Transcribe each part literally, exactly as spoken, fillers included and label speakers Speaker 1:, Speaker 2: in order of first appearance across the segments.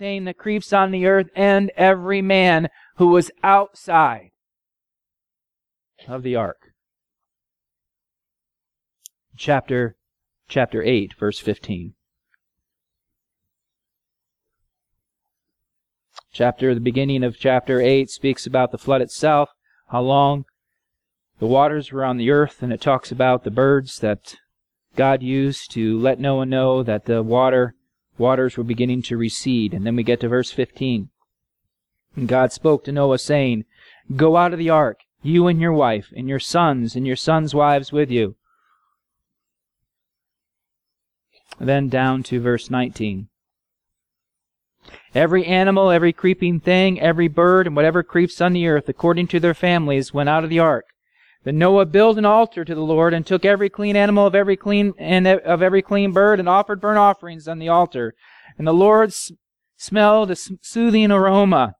Speaker 1: thing that creeps on the earth, and every man who was outside of the ark. Chapter, chapter eight, verse fifteen. Chapter, the beginning of chapter eight speaks about the flood itself, how long the waters were on the earth, and it talks about the birds that God used to let Noah know that the water waters were beginning to recede. And then we get to verse fifteen. And God spoke to Noah, saying, "Go out of the ark, you and your wife, and your sons, and your sons' wives with you." And then down to verse nineteen. Every animal, every creeping thing, every bird, and whatever creeps on the earth, according to their families, went out of the ark. Then Noah built an altar to the Lord, and took every clean animal of every clean and of every clean bird, and offered burnt offerings on the altar. And the Lord s- smelled a soothing aroma.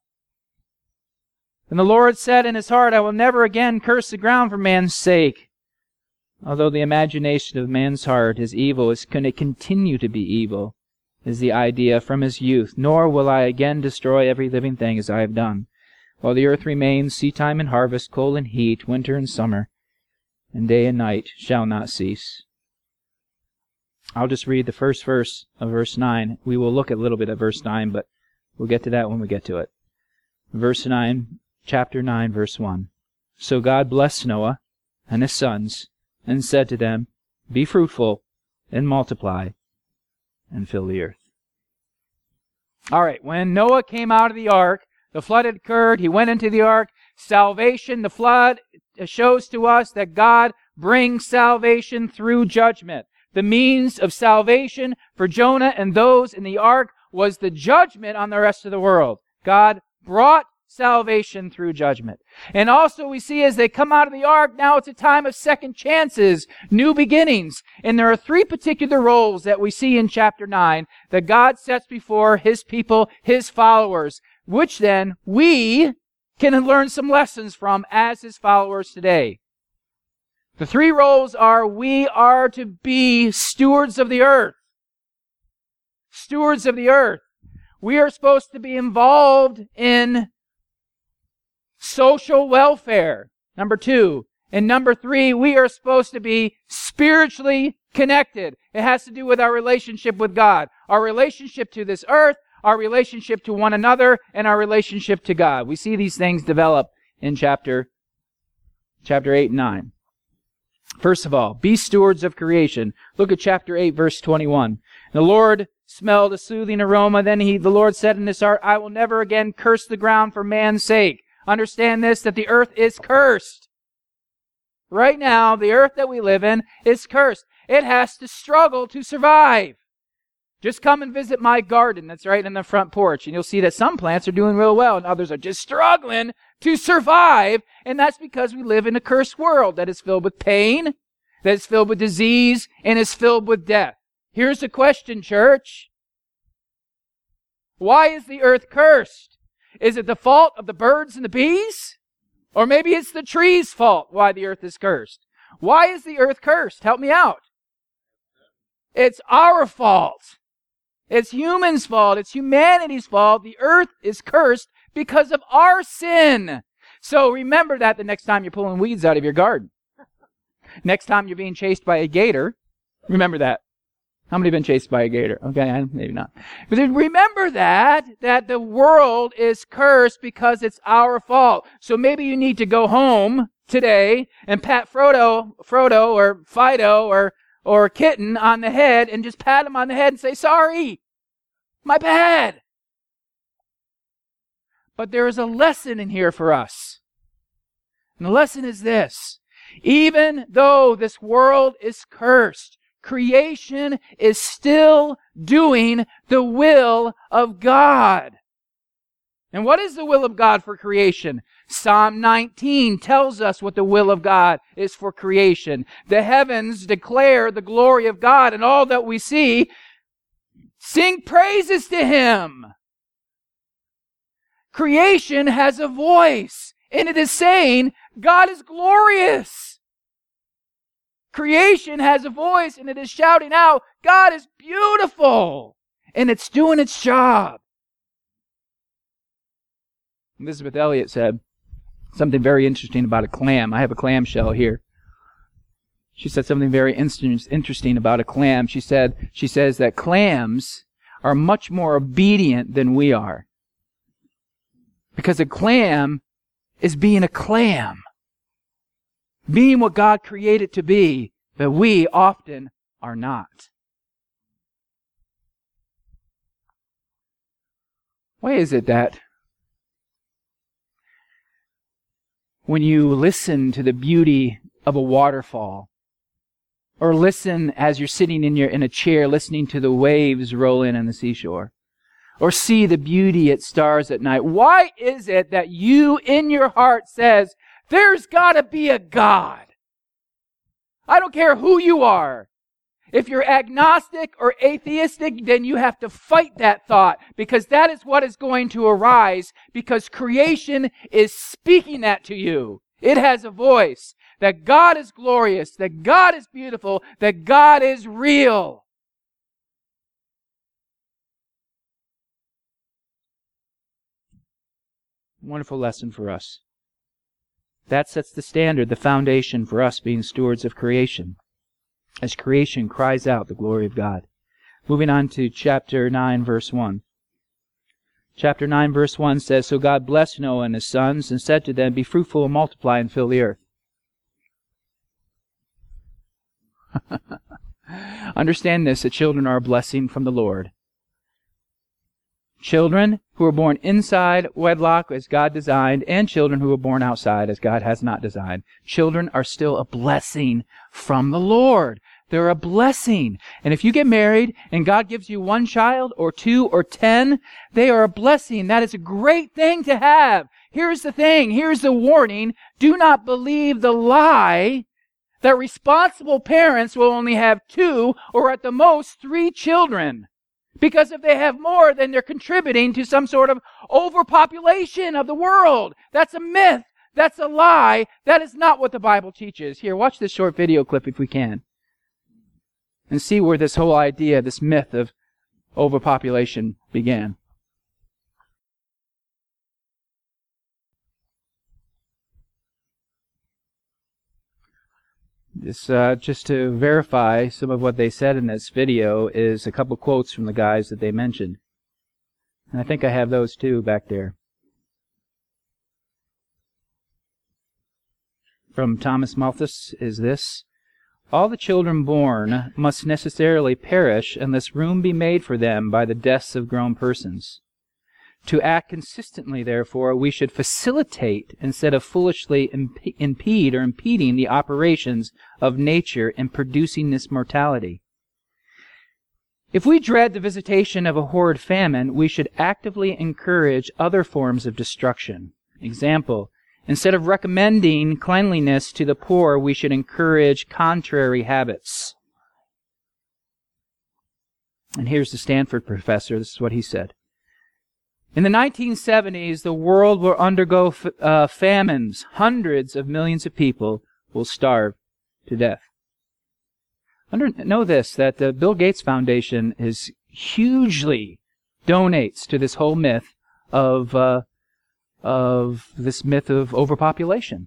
Speaker 1: And the Lord said in his heart, "I will never again curse the ground for man's sake." Although the imagination of man's heart is evil, it's going to continue to be evil, is the idea from his youth. Nor will I again destroy every living thing as I have done. While the earth remains, seedtime and harvest, cold and heat, winter and summer, and day and night shall not cease. I'll just read the first verse of verse nine. We will look a little bit at verse nine, but we'll get to that when we get to it. Verse nine, chapter nine, verse one. So God blessed Noah and his sons, and said to them, "Be fruitful, and multiply, and fill the earth." All right, when Noah came out of the ark, the flood had occurred. He went into the ark. Salvation, the flood shows to us that God brings salvation through judgment. The means of salvation for Jonah and those in the ark was the judgment on the rest of the world. God brought salvation through judgment. And also we see as they come out of the ark, now it's a time of second chances, new beginnings. And there are three particular roles that we see in chapter nine that God sets before His people, His followers, which then we can learn some lessons from as His followers today. The three roles are: we are to be stewards of the earth. Stewards of the earth. We are supposed to be involved in social welfare. Number two. And number three, we are supposed to be spiritually connected. It has to do with our relationship with God, our relationship to this earth, our relationship to one another, and our relationship to God. We see these things develop in chapter, chapter eight and nine. First of all, be stewards of creation. Look at chapter eight, verse twenty-one. The Lord smelled a soothing aroma. Then he, the Lord said in his heart, "I will never again curse the ground for man's sake." Understand this, that the earth is cursed. Right now, the earth that we live in is cursed. It has to struggle to survive. Just come and visit my garden that's right in the front porch, and you'll see that some plants are doing real well and others are just struggling to survive. And that's because we live in a cursed world that is filled with pain, that is filled with disease, and is filled with death. Here's the question, church. Why is the earth cursed? Is it the fault of the birds and the bees? Or maybe it's the trees' fault why the earth is cursed. Why is the earth cursed? Help me out. It's our fault. It's humans' fault. It's humanity's fault. The earth is cursed because of our sin. So remember that the next time you're pulling weeds out of your garden. Next time you're being chased by a gator, remember that. How many have been chased by a gator? Okay, maybe not. But remember that, that the world is cursed because it's our fault. So maybe you need to go home today and pat Frodo, Frodo or Fido or, or Kitten on the head and just pat him on the head and say, "Sorry, my bad." But there is a lesson in here for us. And the lesson is this: even though this world is cursed, creation is still doing the will of God. And what is the will of God for creation? Psalm nineteen tells us what the will of God is for creation. The heavens declare the glory of God, and all that we see sing praises to Him. Creation has a voice, and it is saying, God is glorious. Creation has a voice, and it is shouting out, God is beautiful. And it's doing its job. Elizabeth Elliot said something very interesting about a clam. I have a clam shell here. She said something very interesting about a clam. She said, she says that clams are much more obedient than we are. Because a clam is being a clam. Being what God created to be, but we often are not. Why is it that when you listen to the beauty of a waterfall, or listen as you're sitting in your in a chair listening to the waves roll in on the seashore, or see the beauty at stars at night, why is it that you in your heart says, there's got to be a God? I don't care who you are. If you're agnostic or atheistic, then you have to fight that thought, because that is what is going to arise, because creation is speaking that to you. It has a voice that God is glorious, that God is beautiful, that God is real. Wonderful lesson for us. That sets the standard, the foundation for us being stewards of creation, as creation cries out the glory of God. Moving on to chapter nine, verse one. Chapter nine, verse one says, So God blessed Noah and his sons, and said to them, Be fruitful and multiply and fill the earth. Understand this, that children are a blessing from the Lord. Children who are born inside wedlock as God designed, and children who are born outside as God has not designed. Children are still a blessing from the Lord. They're a blessing. And if you get married and God gives you one child or two or ten, they are a blessing. That is a great thing to have. Here's the thing. Here's the warning. Do not believe the lie that responsible parents will only have two or at the most three children. Because if they have more, then they're contributing to some sort of overpopulation of the world. That's a myth. That's a lie. That is not what the Bible teaches. Here, watch this short video clip if we can, and see where this whole idea, this myth of overpopulation began. This, uh, just to verify some of what they said in this video, is a couple quotes from the guys that they mentioned. And I think I have those too back there. From Thomas Malthus is this: All the children born must necessarily perish unless room be made for them by the deaths of grown persons. To act consistently, therefore, we should facilitate instead of foolishly imp- impede or impeding the operations of nature in producing this mortality. If we dread the visitation of a horrid famine, we should actively encourage other forms of destruction. Example, instead of recommending cleanliness to the poor, we should encourage contrary habits. And here's the Stanford professor. This is what he said. In the nineteen seventies, the world will undergo f- uh, famines. Hundreds of millions of people will starve to death. Under, know this, that the Bill Gates Foundation is hugely donates to this whole myth of uh, of this myth of overpopulation.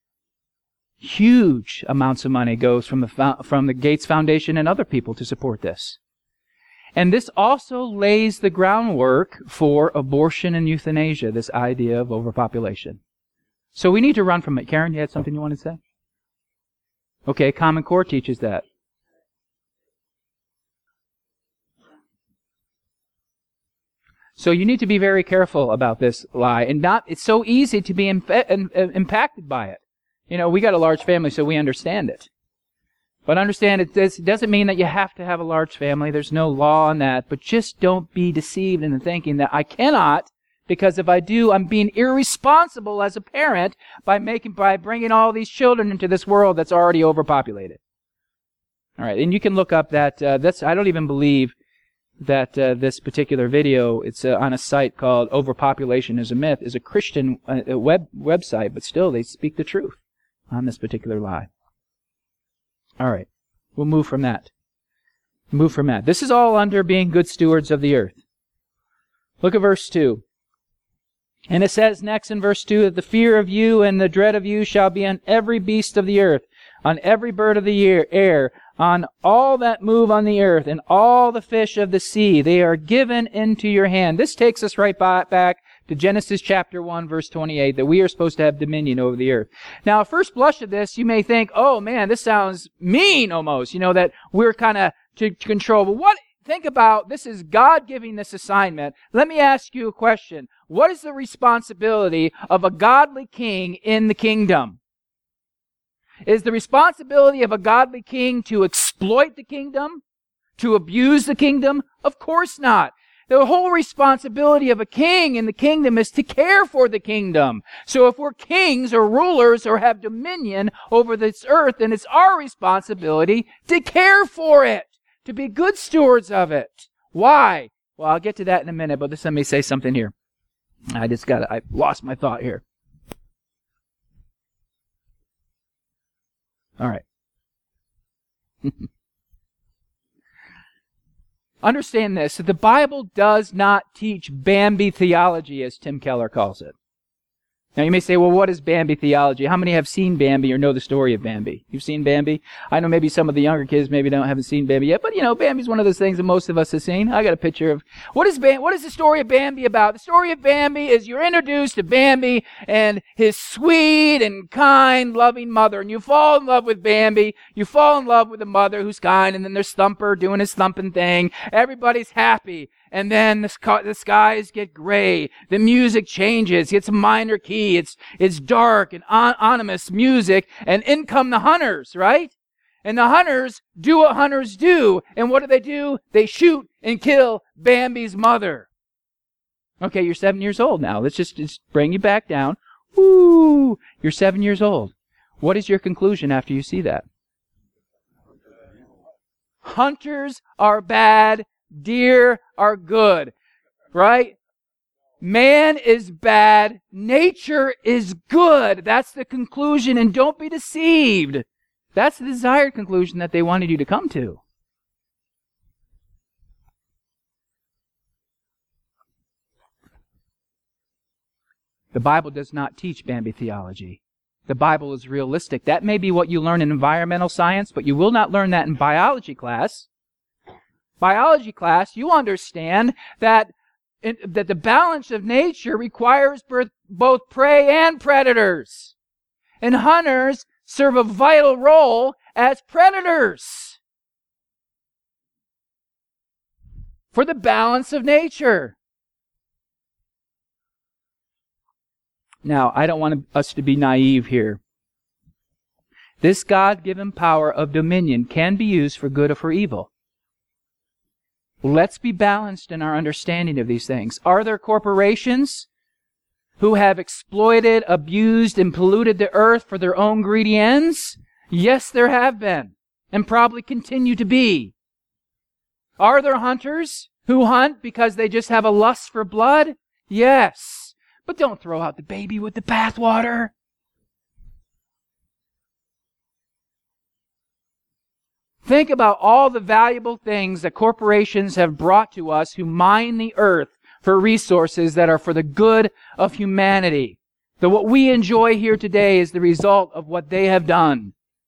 Speaker 1: Huge amounts of money goes from the fo- from the Gates Foundation and other people to support this. And this also lays the groundwork for abortion and euthanasia, this idea of overpopulation. So we need to run from it. Karen, you had something you wanted to say? Okay, Common Core teaches that. So you need to be very careful about this lie. And not, it's so easy to be imp- impacted by it. You know, we got a large family, so we understand it. But understand, it doesn't mean that you have to have a large family. There's no law on that. But just don't be deceived into thinking that I cannot, because if I do, I'm being irresponsible as a parent by making by bringing all these children into this world that's already overpopulated. All right, and you can look up that. Uh, that's I don't even believe that uh, this particular video. It's uh, on a site called "Overpopulation is a Myth." is a Christian uh, web website, but still they speak the truth on this particular lie. All right, we'll move from that. Move from that. This is all under being good stewards of the earth. Look at verse two. And it says next in verse two that the fear of you and the dread of you shall be on every beast of the earth, on every bird of the air, on all that move on the earth, and all the fish of the sea. They are given into your hand. This takes us right back to Genesis chapter one, verse twenty-eight, that we are supposed to have dominion over the earth. Now, at first blush of this, you may think, oh man, this sounds mean almost, you know, that we're kind of to control. But what, think about, this is God giving this assignment. Let me ask you a question. What is the responsibility of a godly king in the kingdom? Is the responsibility of a godly king to exploit the kingdom? To abuse the kingdom? Of course not. The whole responsibility of a king in the kingdom is to care for the kingdom. So if we're kings or rulers or have dominion over this earth, then it's our responsibility to care for it, to be good stewards of it. Why? Well, I'll get to that in a minute, but just let me say something here. I just got I lost my thought here. All right. Understand this, that the Bible does not teach Bambi theology, as Tim Keller calls it. Now you may say, well, what is Bambi theology? How many have seen Bambi or know the story of Bambi? You've seen Bambi? I know maybe some of the younger kids maybe don't haven't seen Bambi yet, but you know, Bambi's one of those things that most of us have seen. I got a picture of what is Bam- what is the story of Bambi about? The story of Bambi is you're introduced to Bambi and his sweet and kind, loving mother, and you fall in love with Bambi. You fall in love with the mother who's kind, and then there's Thumper doing his thumping thing. Everybody's happy. And then the, sky, the skies get gray. The music changes. It's a minor key. It's it's dark and on, ominous music. And in come the hunters, right? And the hunters do what hunters do. And what do they do? They shoot and kill Bambi's mother. Okay, you're seven years old now. Let's just, just bring you back down. Woo! You're seven years old. What is your conclusion after you see that? Hunters are bad. Deer are good, right? Man is bad. Nature is good. That's the conclusion, and don't be deceived. That's the desired conclusion that they wanted you to come to. The Bible does not teach Bambi theology. The Bible is realistic. That may be what you learn in environmental science, but you will not learn that in biology class. Biology class, you understand that in, that the balance of nature requires birth, both prey and predators. And hunters serve a vital role as predators for the balance of nature. Now, I don't want us to be naive here. This God-given power of dominion can be used for good or for evil. Let's be balanced in our understanding of these things. Are there corporations who have exploited, abused, and polluted the earth for their own greedy ends? Yes, there have been, and probably continue to be. Are there hunters who hunt because they just have a lust for blood? Yes, but don't throw out the baby with the bathwater. Think about all the valuable things that corporations have brought to us who mine the earth for resources that are for the good of humanity. That what we enjoy here today is the result of what they have done.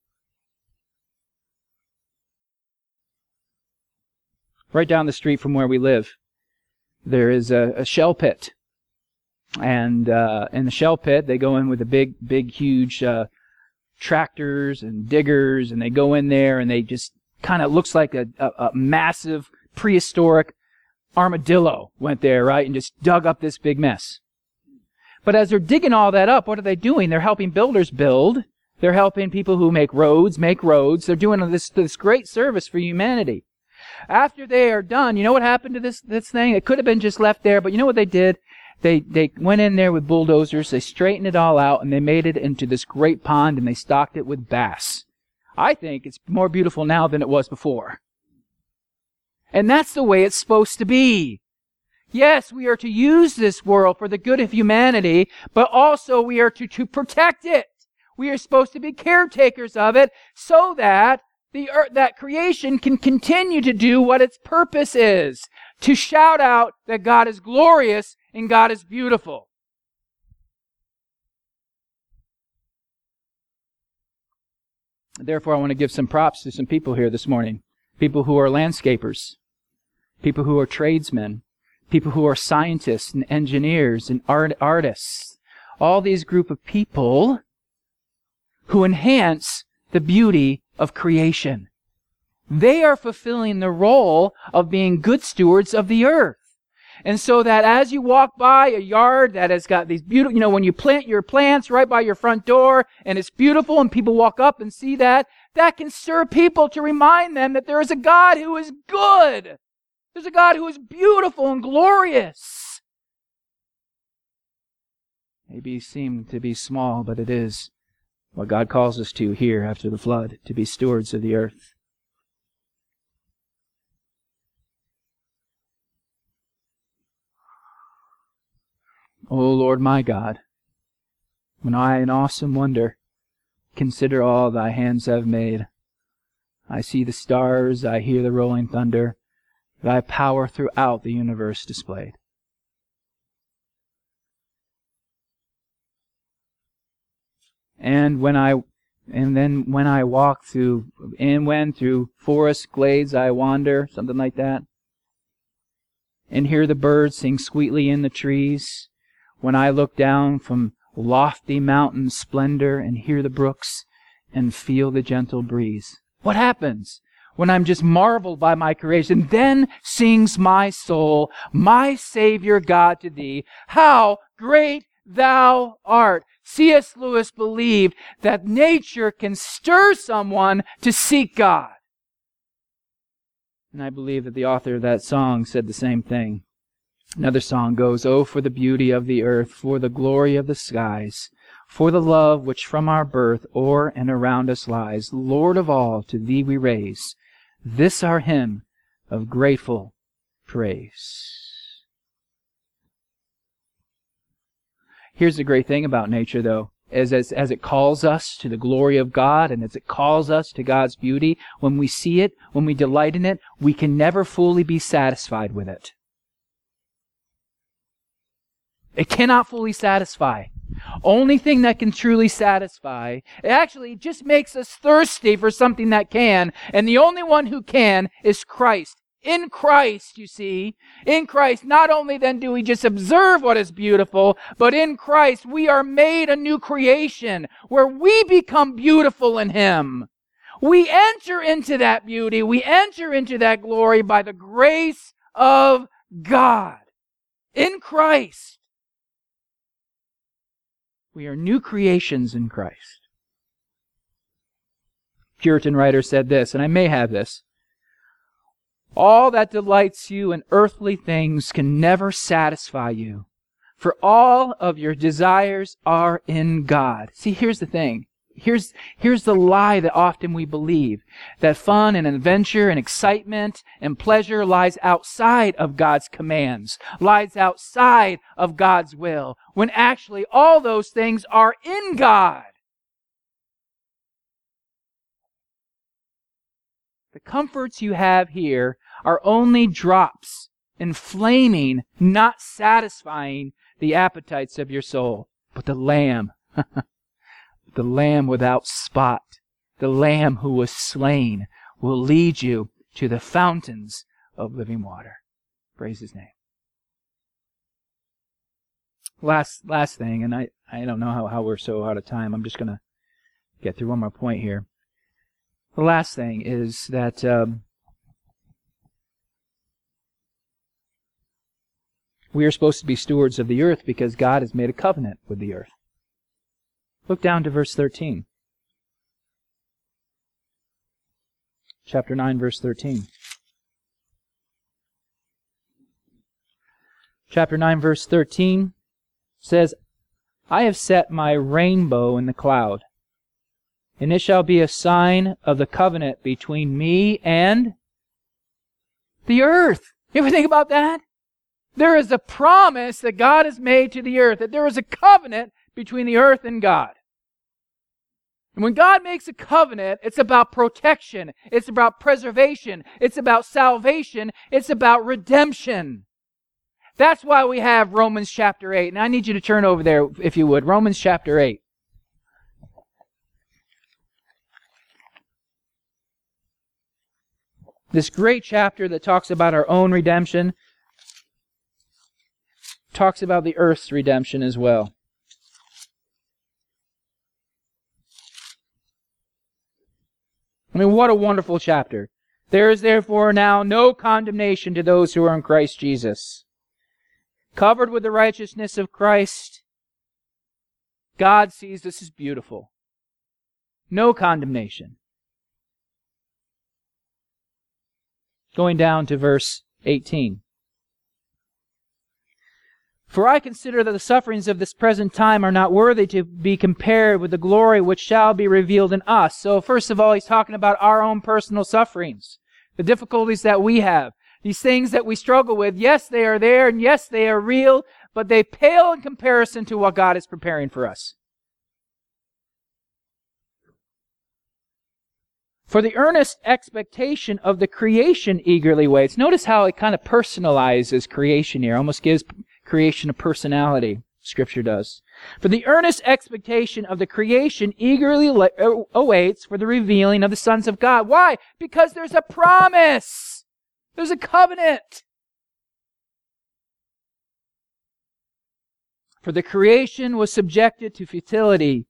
Speaker 1: Right down the street from where we live, there is a, a shell pit. And uh, in the shell pit, they go in with a big, big, huge uh, tractors and diggers, and they go in there and they just kind of looks like a, a, a massive prehistoric armadillo went there, right, and just dug up this big mess. But as they're digging all that up, what are they doing? They're helping builders build. They're helping people who make roads make roads. They're doing this, this great service for humanity. After they are done, you know what happened to this, this thing? It could have been just left there, but you know what they did? They they went in there with bulldozers, they straightened it all out, and they made it into this great pond, and they stocked it with bass. I think it's more beautiful now than it was before. And that's the way it's supposed to be. Yes, we are to use this world for the good of humanity, but also we are to, to protect it. We are supposed to be caretakers of it so that the earth, that creation can continue to do what its purpose is, to shout out that God is glorious and God is beautiful. Therefore, I want to give some props to some people here this morning. People who are landscapers, people who are tradesmen, people who are scientists and engineers and art artists. All these group of people who enhance the beauty of creation. They are fulfilling the role of being good stewards of the earth. And so that as you walk by a yard that has got these beautiful, you know, when you plant your plants right by your front door and it's beautiful and people walk up and see that, that can stir people to remind them that there is a God who is good. There's a God who is beautiful and glorious. Maybe seem to be small, but it is what God calls us to here after the flood, to be stewards of the earth. O Lord my God, when I in awesome wonder consider all thy hands have made, I see the stars, I hear the rolling thunder, thy power throughout the universe displayed. And when I, and then when I walk through, and when through forest glades I wander, something like that, and hear the birds sing sweetly in the trees, when I look down from lofty mountain splendor and hear the brooks and feel the gentle breeze. What happens when I'm just marveled by my creation? Then sings my soul, my Savior God, to thee, how great thou art. C S Lewis believed that nature can stir someone to seek God. And I believe that the author of that song said the same thing. Another song goes, "Oh, for the beauty of the earth, for the glory of the skies, for the love which from our birth o'er and around us lies. Lord of all, to thee we raise this our hymn of grateful praise." Here's the great thing about nature, though, is as, as it calls us to the glory of God and as it calls us to God's beauty, when we see it, when we delight in it, we can never fully be satisfied with it. It cannot fully satisfy. Only thing that can truly satisfy, it actually just makes us thirsty for something that can, and the only one who can is Christ. In Christ, you see, in Christ, not only then do we just observe what is beautiful, but in Christ we are made a new creation where we become beautiful in Him. We enter into that beauty, we enter into that glory by the grace of God. In Christ. We are new creations in Christ. Puritan writer said this, and I may have this. All that delights you in earthly things can never satisfy you, for all of your desires are in God. See, here's the thing. Here's, here's the lie that often we believe, that fun and adventure and excitement and pleasure lies outside of God's commands, lies outside of God's will, when actually all those things are in God. The comforts you have here are only drops, inflaming, not satisfying the appetites of your soul. But the Lamb, the Lamb without spot, the Lamb who was slain, will lead you to the fountains of living water. Praise His name. Last last thing, and I, I don't know how, how we're so out of time. I'm just going to get through one more point here. The last thing is that um, we are supposed to be stewards of the earth because God has made a covenant with the earth. Look down to verse thirteen. Chapter nine, verse thirteen. Chapter nine, verse thirteen says, "I have set my rainbow in the cloud, and it shall be a sign of the covenant between me and the earth." You ever think about that? There is a promise that God has made to the earth, that there is a covenant between the earth and God. And when God makes a covenant, it's about protection, it's about preservation, it's about salvation, it's about redemption. That's why we have Romans chapter eight. And I need you to turn over there, if you would. Romans chapter eight. This great chapter that talks about our own redemption talks about the earth's redemption as well. I mean, what a wonderful chapter. There is therefore now no condemnation to those who are in Christ Jesus. Covered with the righteousness of Christ, God sees this as beautiful. No condemnation. Going down to verse eighteen. For I consider that the sufferings of this present time are not worthy to be compared with the glory which shall be revealed in us. So first of all, he's talking about our own personal sufferings, the difficulties that we have, these things that we struggle with. Yes, they are there, and yes, they are real, but they pale in comparison to what God is preparing for us. For the earnest expectation of the creation eagerly waits. Notice how it kind of personalizes creation here, almost gives creation a personality, Scripture does. For the earnest expectation of the creation eagerly le- awaits for the revealing of the sons of God. Why? Because there's a promise. There's a covenant. For the creation was subjected to futility,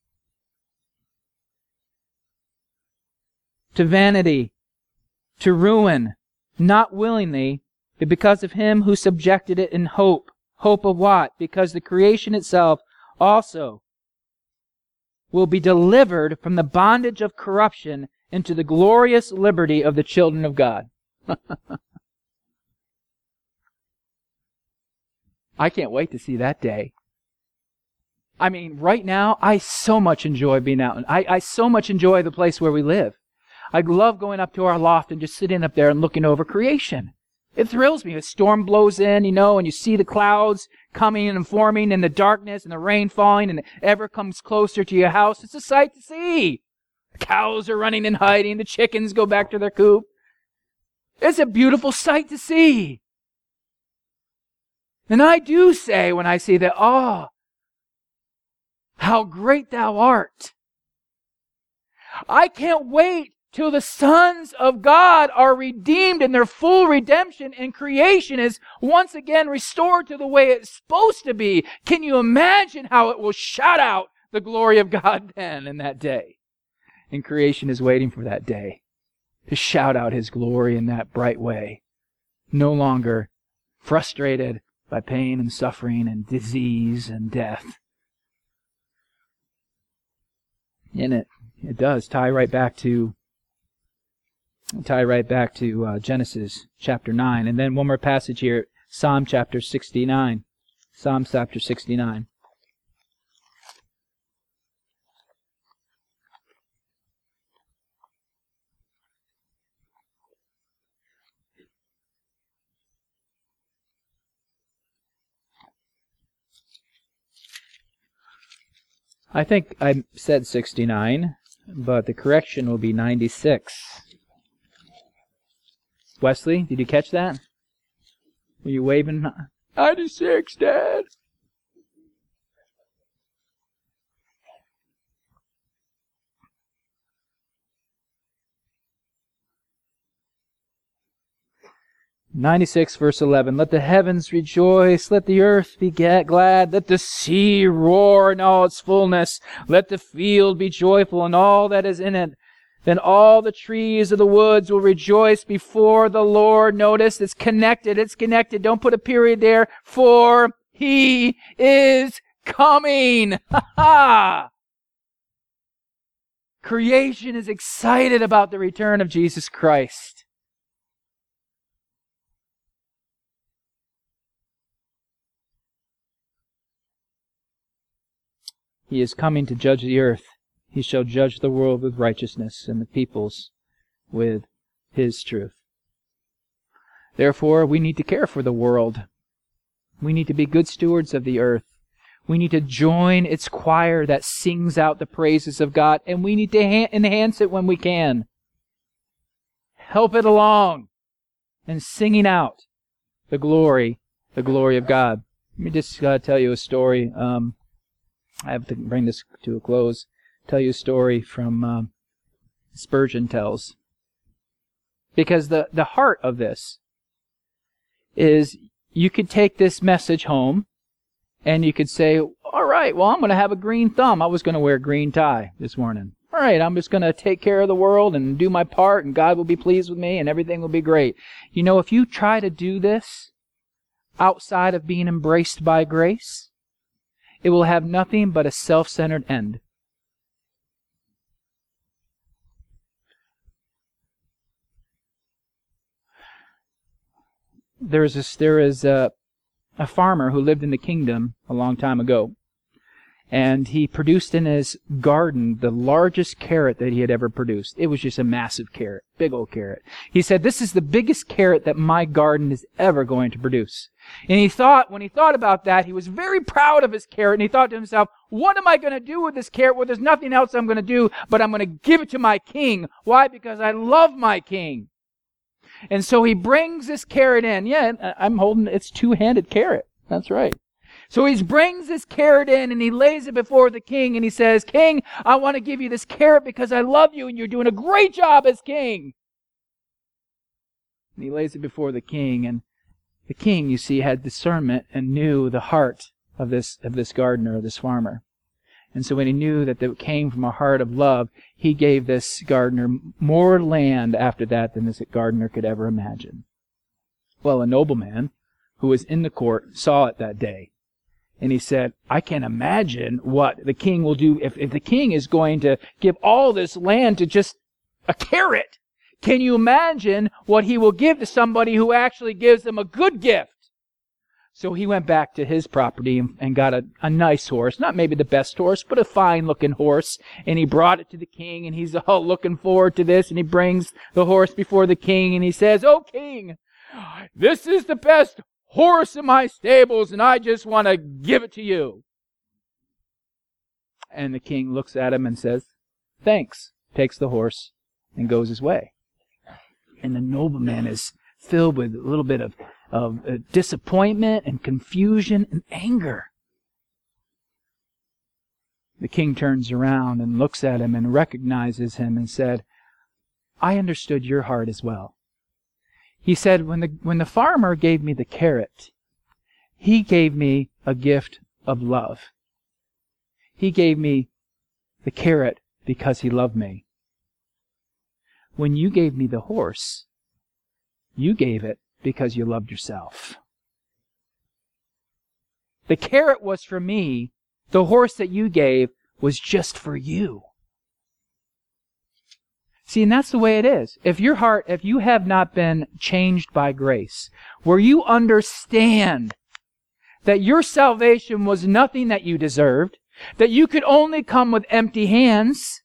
Speaker 1: to vanity, to ruin, not willingly, but because of Him who subjected it in hope. Hope of what? Because the creation itself also will be delivered from the bondage of corruption into the glorious liberty of the children of God. I can't wait to see that day. I mean, right now, I so much enjoy being out. I, I so much enjoy the place where we live. I love going up to our loft and just sitting up there and looking over creation. It thrills me. A storm blows in, you know, and you see the clouds coming and forming and the darkness and the rain falling and it ever comes closer to your house. It's a sight to see. The cows are running and hiding. The chickens go back to their coop. It's a beautiful sight to see. And I do say when I see that, oh, how great thou art. I can't wait till the sons of God are redeemed in their full redemption and creation is once again restored to the way it's supposed to be. Can you imagine how it will shout out the glory of God then in that day? And creation is waiting for that day to shout out His glory in that bright way. No longer frustrated by pain and suffering and disease and death. And it, it does tie right back to tie right back to uh, Genesis chapter nine. And then one more passage here, Psalm chapter sixty-nine. Psalm chapter sixty-nine. I think I said sixty-nine, but the correction will be ninety-six. Wesley, did you catch that? Were you waving? ninety-six, Dad. ninety-six verse eleven. Let the heavens rejoice, let the earth be glad, let the sea roar in all its fullness, let the field be joyful and all that is in it. Then all the trees of the woods will rejoice before the Lord. Notice it's connected, it's connected. Don't put a period there. For He is coming. Ha ha! Creation is excited about the return of Jesus Christ. He is coming to judge the earth. He shall judge the world with righteousness and the peoples with His truth. Therefore, we need to care for the world. We need to be good stewards of the earth. We need to join its choir that sings out the praises of God, and we need to ha- enhance it when we can. Help it along in singing out the glory, the glory of God. Let me just uh, tell you a story. Um, I have to bring this to a close. Tell you a story from um, Spurgeon tells. Because the, the heart of this is you could take this message home and you could say, all right, well, I'm going to have a green thumb. I was going to wear a green tie this morning. All right, I'm just going to take care of the world and do my part, and God will be pleased with me and everything will be great. You know, if you try to do this outside of being embraced by grace, it will have nothing but a self-centered end. There is this, there is a, a farmer who lived in the kingdom a long time ago, and he produced in his garden the largest carrot that he had ever produced. It was just a massive carrot, big old carrot. He said, "This is the biggest carrot that my garden is ever going to produce." And he thought, when he thought about that, he was very proud of his carrot, and he thought to himself, what am I going to do with this carrot? Well, there's nothing else I'm going to do, but I'm going to give it to my king. Why? Because I love my king. And so he brings this carrot in. Yeah, I'm holding, it's two-handed carrot. That's right. So he brings this carrot in and he lays it before the king and he says, "King, I want to give you this carrot because I love you and you're doing a great job as king." And he lays it before the king, and the king, you see, had discernment and knew the heart of this, of this gardener, this farmer. And so when he knew that it came from a heart of love, he gave this gardener more land after that than this gardener could ever imagine. Well, a nobleman who was in the court saw it that day. And he said, "I can't imagine what the king will do if, if the king is going to give all this land to just a carrot. Can you imagine what he will give to somebody who actually gives them a good gift?" So he went back to his property and, and got a, a nice horse. Not maybe the best horse, but a fine-looking horse. And he brought it to the king, and he's all looking forward to this. And he brings the horse before the king, and he says, "Oh, king, this is the best horse in my stables, and I just want to give it to you." And the king looks at him and says, "Thanks," takes the horse and goes his way. And the nobleman is filled with a little bit of, of uh, disappointment and confusion and anger. The king turns around and looks at him and recognizes him and said, "I understood your heart as well." He said, when the, when the farmer gave me the carrot, he gave me a gift of love. He gave me the carrot because he loved me. When you gave me the horse, you gave it because you loved yourself. The carrot was for me. The horse that you gave was just for you. See, and that's the way it is. If your heart, if you have not been changed by grace, where you understand that your salvation was nothing that you deserved, that you could only come with empty hands,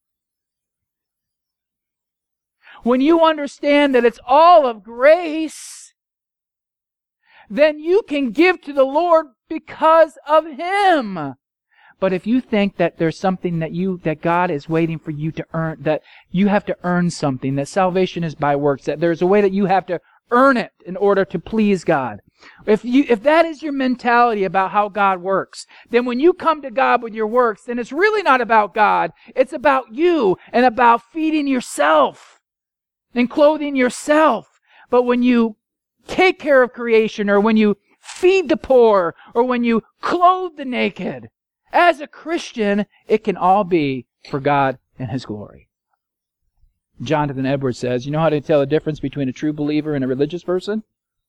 Speaker 1: when you understand that it's all of grace, then you can give to the Lord because of Him. But if you think that there's something that you, that God is waiting for you to earn, that you have to earn something, that salvation is by works, that there's a way that you have to earn it in order to please God. If you, if that is your mentality about how God works, then when you come to God with your works, then it's really not about God. It's about you and about feeding yourself and clothing yourself. But when you take care of creation, or when you feed the poor, or when you clothe the naked, as a Christian, it can all be for God and His glory. Jonathan Edwards says, you know how to tell the difference between a true believer and a religious person?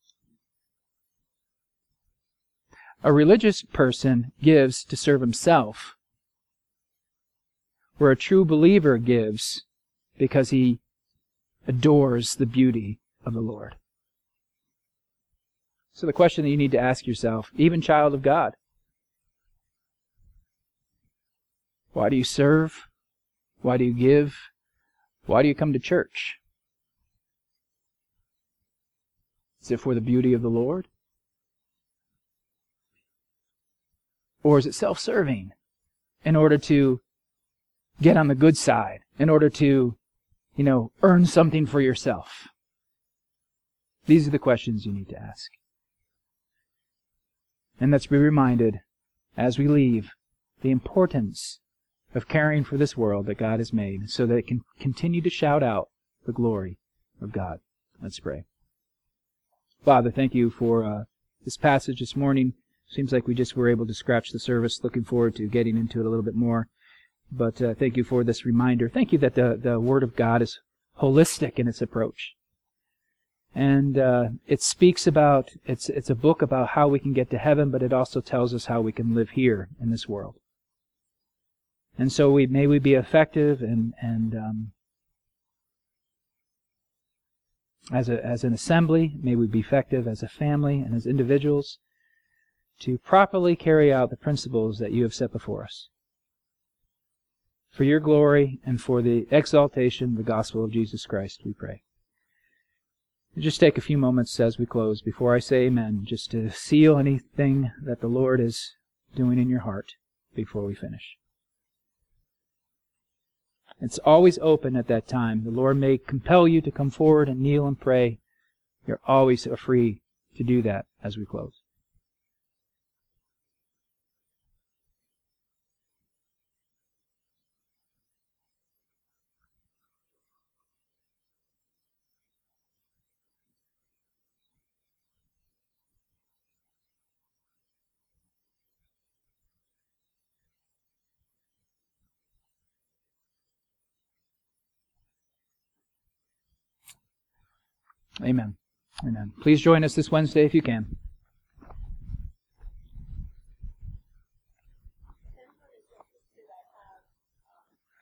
Speaker 1: A religious person gives to serve himself, where a true believer gives because he adores the beauty of the Lord. So the question that you need to ask yourself, even child of God, why do you serve? Why do you give? Why do you come to church? Is it for the beauty of the Lord? Or is it self-serving in order to get on the good side, in order to, you know, earn something for yourself? These are the questions you need to ask. And let's be reminded, as we leave, the importance of caring for this world that God has made so that it can continue to shout out the glory of God. Let's pray. Father, thank you for uh, this passage this morning. Seems like we just were able to scratch the surface. Looking forward to getting into it a little bit more. But uh, thank you for this reminder. Thank you that the, the Word of God is holistic in its approach. And uh, it speaks about, it's it's a book about how we can get to heaven, but it also tells us how we can live here in this world. And so we may we be effective and and um, as a as an assembly, may we be effective as a family and as individuals to properly carry out the principles that you have set before us. For your glory and for the exaltation of the gospel of Jesus Christ, we pray. Just take a few moments as we close, before I say amen, just to seal anything that the Lord is doing in your heart before we finish. It's always open at that time. The Lord may compel you to come forward and kneel and pray. You're always free to do that as we close. Amen. Amen. Please join us this Wednesday if you can.